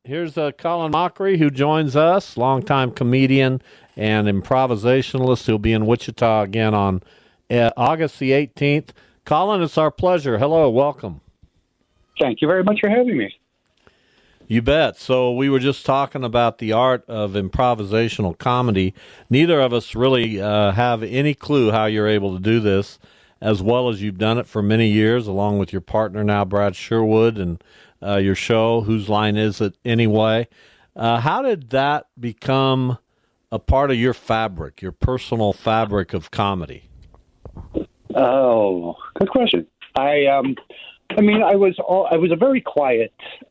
Here's Colin Mockery, who joins us, longtime comedian and improvisationalist. He'll be in Wichita again on August the 18th. Colin, it's our pleasure. Hello, welcome. Thank you very much for having me. You bet. So we were just talking about the art of improvisational comedy. Neither of us really have any clue how you're able to do this as well as you've done it for many years, along with your partner now, Brad Sherwood, and your show, Whose Line Is It Anyway? How did that become a part of your fabric, your personal fabric of comedy? Oh, good question. I was a very quiet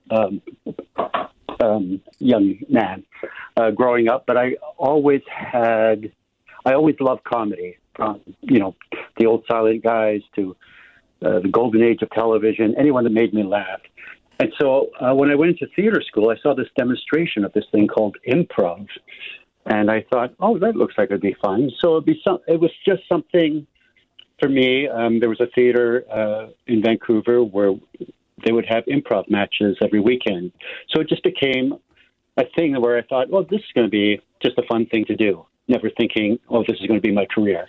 young man growing up, but I always loved comedy. From the old silent guys to the golden age of television, anyone that made me laugh. And so when I went into theater school, I saw this demonstration of this thing called improv, and I thought, oh, that looks like it'd be fun. So it was just something for me. There was a theater in Vancouver where they would have improv matches every weekend. So it just became a thing where I thought, well, this is going to be just a fun thing to do. Never thinking, oh, this is going to be my career.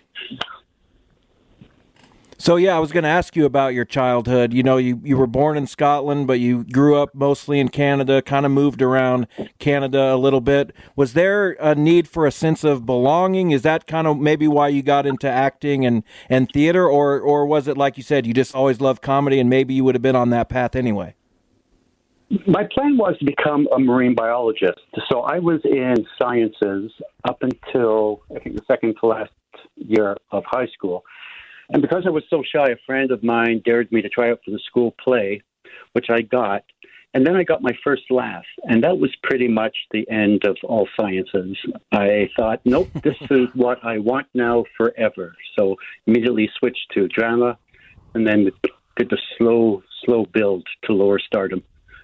So, yeah, I was going to ask you about your childhood. You know, you were born in Scotland, but you grew up mostly in Canada, kind of moved around Canada a little bit. Was there a need for a sense of belonging? Is that kind of maybe why you got into acting and theater? Or was it, like you said, you just always loved comedy and maybe you would have been on that path anyway? My plan was to become a marine biologist. So I was in sciences up until, I think, the second to last year of high school. And because I was so shy, a friend of mine dared me to try out for the school play, which I got. And then I got my first laugh. And that was pretty much the end of all sciences. I thought, nope, this is what I want now forever. So immediately switched to drama and then did the slow build to lower stardom.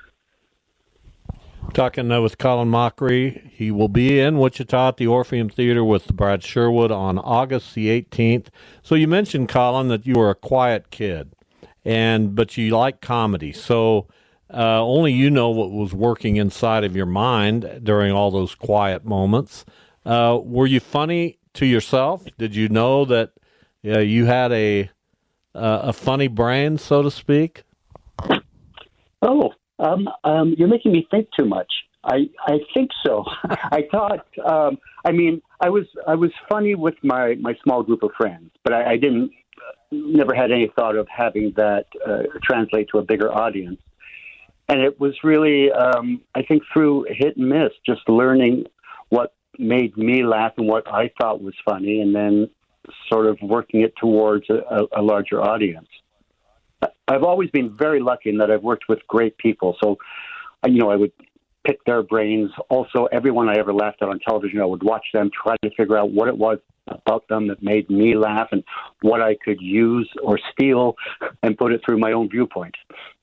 Talking with Colin Mockery. He will be in Wichita at the Orpheum Theater with Brad Sherwood on August the 18th. So you mentioned, Colin, that you were a quiet kid, but you like comedy. So only you know what was working inside of your mind during all those quiet moments. Were you funny to yourself? Did you know that you had a funny brain, so to speak? Oh. You're making me think too much. I think so. I thought, I was funny with my small group of friends, but I never had any thought of having that translate to a bigger audience. And it was really, I think through hit and miss, just learning what made me laugh and what I thought was funny, and then sort of working it towards a larger audience. I've always been very lucky in that I've worked with great people. So, I would pick their brains. Also, everyone I ever laughed at on television, I would watch them, try to figure out what it was about them that made me laugh and what I could use or steal and put it through my own viewpoint.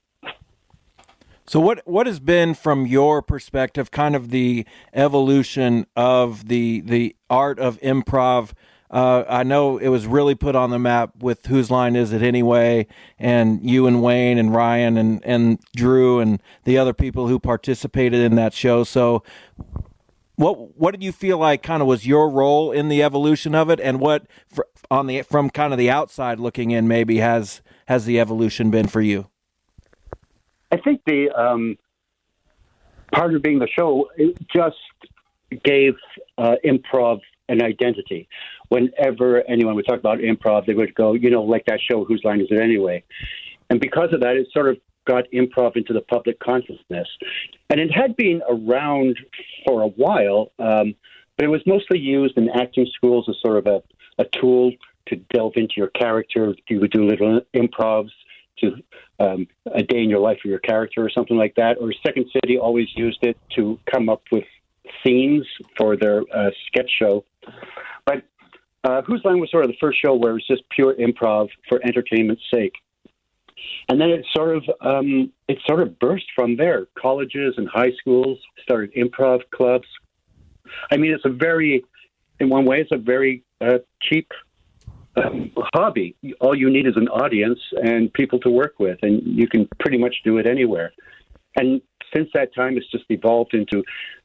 So what has been, from your perspective, kind of the evolution of the art of improv? I know it was really put on the map with Whose Line Is It Anyway, and you and Wayne and Ryan and Drew and the other people who participated in that show. So what did you feel like kind of was your role in the evolution of it, and what from kind of the outside looking in maybe has the evolution been for you? I think the part of being the show, it just gave improv an identity. Whenever anyone would talk about improv, they would go, like that show, Whose Line Is It Anyway? And because of that, it sort of got improv into the public consciousness. And it had been around for a while, but it was mostly used in acting schools as sort of a tool to delve into your character. You would do little improvs to a day in your life of your character or something like that. Or Second City always used it to come up with scenes for their sketch show. But Whose Line was sort of the first show where it was just pure improv for entertainment's sake. And then it sort of burst from there. Colleges and high schools started improv clubs. I mean, in one way, it's a very cheap hobby. All you need is an audience and people to work with, and you can pretty much do it anywhere. And since that time, it's just evolved into,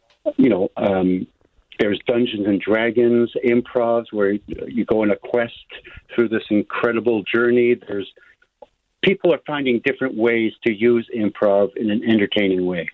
there's Dungeons and Dragons improvs where you go on a quest through this incredible journey. People are finding different ways to use improv in an entertaining way.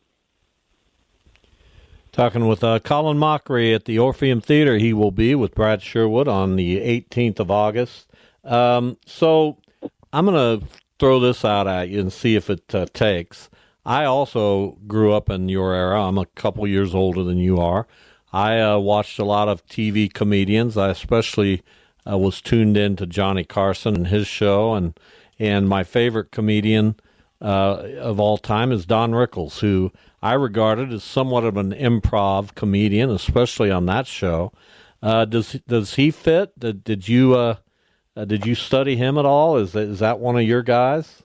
Talking with Colin Mochrie at the Orpheum Theater. He will be with Brad Sherwood on the 18th of August. So I'm going to throw this out at you and see if it takes. I also grew up in your era. I'm a couple years older than you are. I watched a lot of TV comedians. I especially was tuned in to Johnny Carson and his show, and my favorite comedian of all time is Don Rickles, who I regarded as somewhat of an improv comedian, especially on that show. Does he fit? Did you study him at all? Is that one of your guys?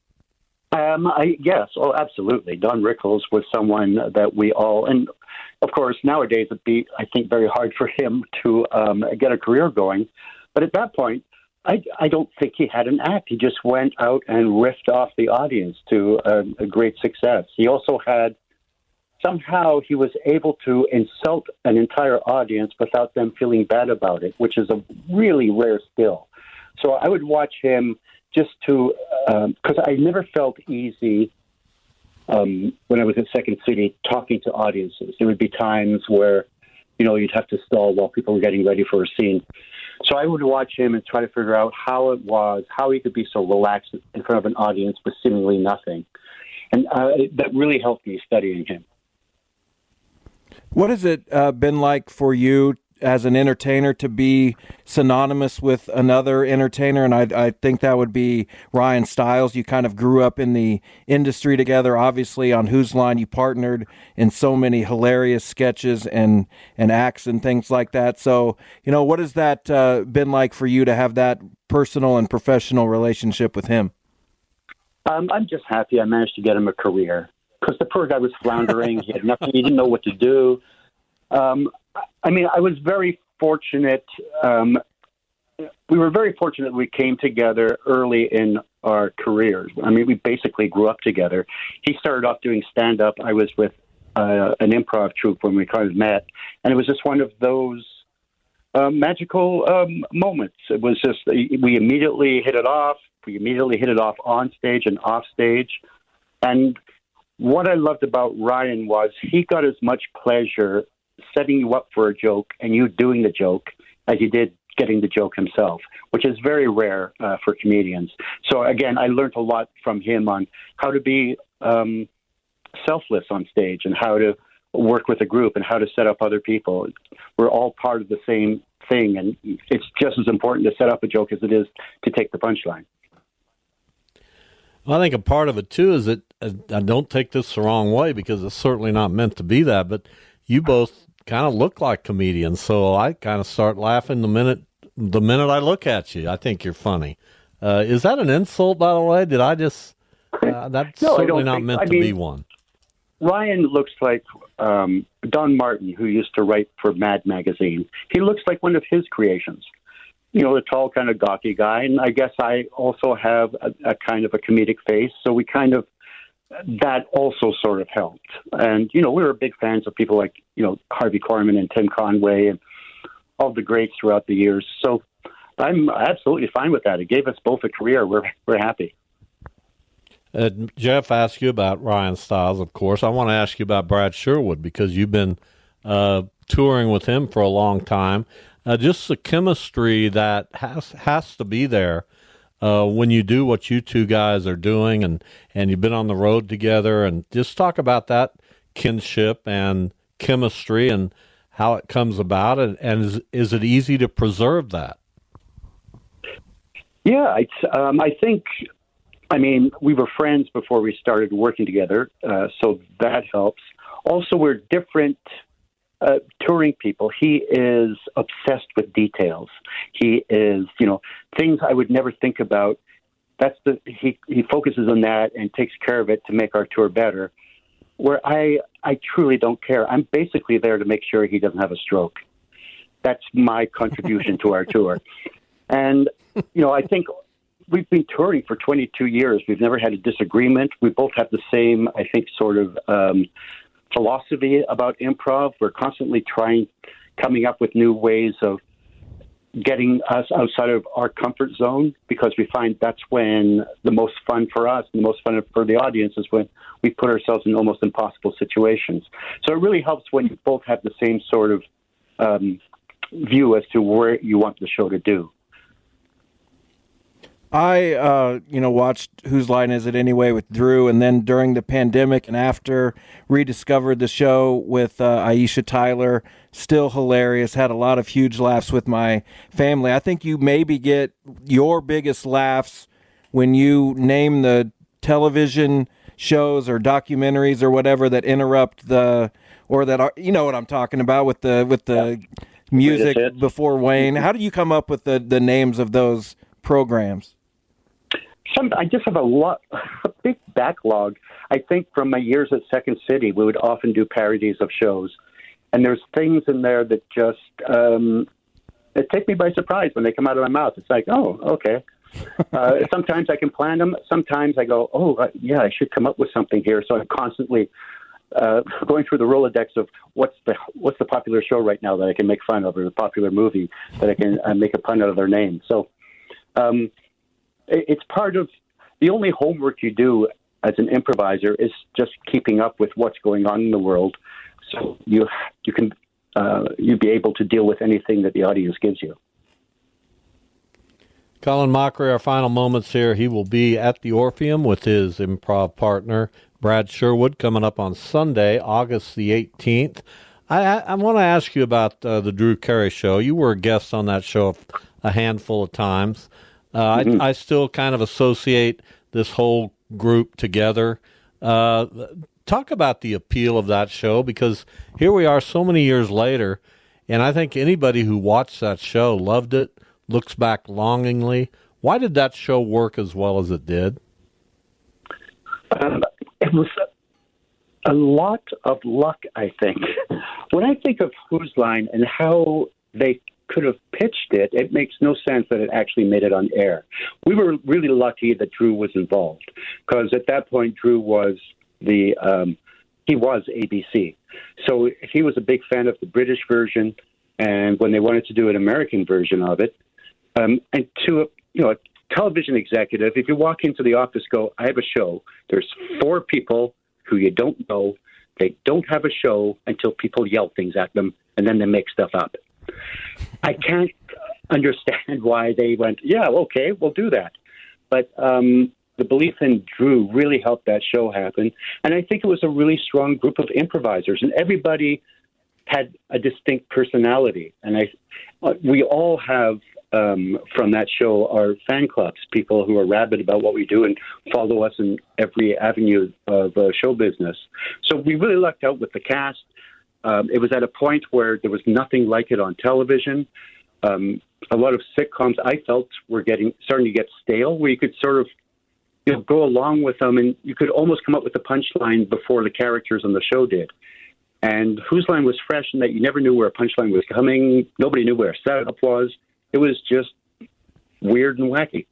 Yes, absolutely. Don Rickles was someone that we all, and of course nowadays it'd be, I think, very hard for him to get a career going. But at that point, I don't think he had an act. He just went out and riffed off the audience to a great success. He also had, somehow he was able to insult an entire audience without them feeling bad about it, which is a really rare skill. So I would watch him just to, because I never felt easy when I was at Second City talking to audiences. There would be times where, you'd have to stall while people were getting ready for a scene. So I would watch him and try to figure out how he could be so relaxed in front of an audience with seemingly nothing. And that really helped me studying him. What has it been like for you as an entertainer to be synonymous with another entertainer? And I think that would be Ryan Stiles. You kind of grew up in the industry together. Obviously, on Whose Line, you partnered in so many hilarious sketches and acts and things like that. So, what has that been like for you to have that personal and professional relationship with him? I'm just happy I managed to get him a career, because the poor guy was floundering. He had nothing. He didn't know what to do. I was very fortunate. We were very fortunate we came together early in our careers. We basically grew up together. He started off doing stand-up. I was with an improv troupe when we kind of met, and it was just one of those magical moments. It was just, we immediately hit it off. We immediately hit it off on stage and off stage. And what I loved about Ryan was he got as much pleasure setting you up for a joke and you doing the joke as he did getting the joke himself, which is very rare for comedians. So again, I learned a lot from him on how to be selfless on stage and how to work with a group and how to set up other people. We're all part of the same thing, and it's just as important to set up a joke as it is to take the punchline. Well, I think a part of it, too, is that, I don't take this the wrong way because it's certainly not meant to be that, but you both kind of look like comedians, so I kind of start laughing the minute I look at you. I think you're funny. Is that an insult, by the way? Did I just... that's no, certainly not meant to be one. Ryan looks like Don Martin, who used to write for Mad Magazine. He looks like one of his creations. The tall, kind of gawky guy. And I guess I also have a kind of a comedic face. So we kind of, that also sort of helped. And, we were big fans of people like, Harvey Korman and Tim Conway and all the greats throughout the years. So I'm absolutely fine with that. It gave us both a career. We're happy. Jeff asked you about Ryan Stiles, of course. I want to ask you about Brad Sherwood because you've been touring with him for a long time. Just the chemistry that has to be there when you do what you two guys are doing, and you've been on the road together, and just talk about that kinship and chemistry and how it comes about, and is it easy to preserve that? Yeah, I think, we were friends before we started working together, so that helps. Also, we're different touring people. He is obsessed with details. He is, things I would never think about. He focuses on that and takes care of it to make our tour better. Where I truly don't care. I'm basically there to make sure he doesn't have a stroke. That's my contribution to our tour. And, I think we've been touring for 22 years. We've never had a disagreement. We both have the same, I think, sort of philosophy about improv. We're constantly coming up with new ways of getting us outside of our comfort zone, because we find that's when the most fun for us and the most fun for the audience is when we put ourselves in almost impossible situations. So it really helps when you both have the same sort of view as to where you want the show to do. I, watched Whose Line Is It Anyway with Drew, and then during the pandemic and after, rediscovered the show with Aisha Tyler. Still hilarious. Had a lot of huge laughs with my family. I think you maybe get your biggest laughs when you name the television shows or documentaries or whatever that interrupt or that are, you know what I'm talking about, with the music before Wayne. How do you come up with the names of those programs? I just have a big backlog. I think from my years at Second City, we would often do parodies of shows. And there's things in there that just it take me by surprise when they come out of my mouth. It's like, oh, okay. Sometimes I can plan them. Sometimes I go, yeah, I should come up with something here. So I'm constantly going through the Rolodex of what's the popular show right now that I can make fun of, or the popular movie that I can make a pun out of their name. So it's part of the only homework you do as an improviser is just keeping up with what's going on in the world. So you can be able to deal with anything that the audience gives you. Colin Mochrie, our final moments here. He will be at the Orpheum with his improv partner, Brad Sherwood, coming up on Sunday, August the 18th. I want to ask you about the Drew Carey Show. You were a guest on that show a handful of times. I still kind of associate this whole group together. Talk about the appeal of that show, because here we are so many years later, and I think anybody who watched that show loved it, looks back longingly. Why did that show work as well as it did? It was a lot of luck, I think. When I think of Whose Line and how they could have pitched it, it makes no sense that it actually made it on air. We were really lucky that Drew was involved, because at that point Drew was he was ABC. So he was a big fan of the British version, and when they wanted to do an American version of it, and to a television executive, if you walk into the office, go, I have a show. There's 4 people who you don't know. They don't have a show until people yell things at them, and then they make stuff up. I can't understand why they went, yeah, okay, we'll do that. But the belief in Drew really helped that show happen. And I think it was a really strong group of improvisers, and everybody had a distinct personality. And we all have, from that show, our fan clubs, people who are rabid about what we do and follow us in every avenue of show business. So we really lucked out with the cast. It was at a point where there was nothing like it on television. A lot of sitcoms I felt were starting to get stale, where you could sort of go along with them, and you could almost come up with a punchline before the characters on the show did. And Whose Line was fresh in that you never knew where a punchline was coming. Nobody knew where a setup was. It was just weird and wacky.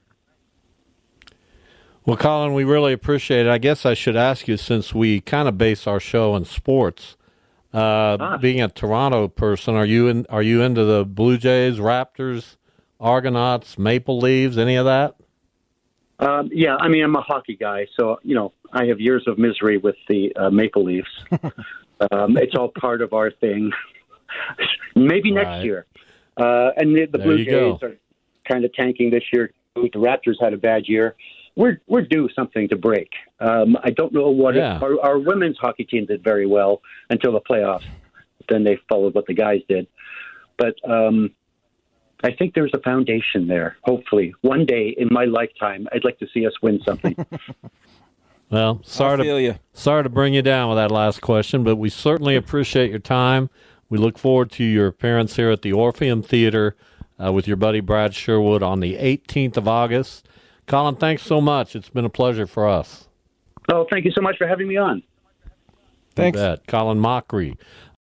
Well, Colin, we really appreciate it. I guess I should ask you, since we kind of base our show on sports, being a Toronto person, are you into the Blue Jays, Raptors, Argonauts, Maple Leaves, any of that? Yeah, I mean, I'm a hockey guy, so, I have years of misery with the Maple Leafs. It's all part of our thing. Maybe next year. And the Blue Jays are kind of tanking this year. The Raptors had a bad year. We're due something to break. I don't know what our women's hockey team did very well until the playoffs. Then they followed what the guys did. But I think there's a foundation there. Hopefully, one day in my lifetime, I'd like to see us win something. Well, sorry to bring you down with that last question, but we certainly appreciate your time. We look forward to your appearance here at the Orpheum Theater with your buddy Brad Sherwood on the 18th of August. Colin, thanks so much. It's been a pleasure for us. Oh, thank you so much for having me on. Thanks. Colin Mochrie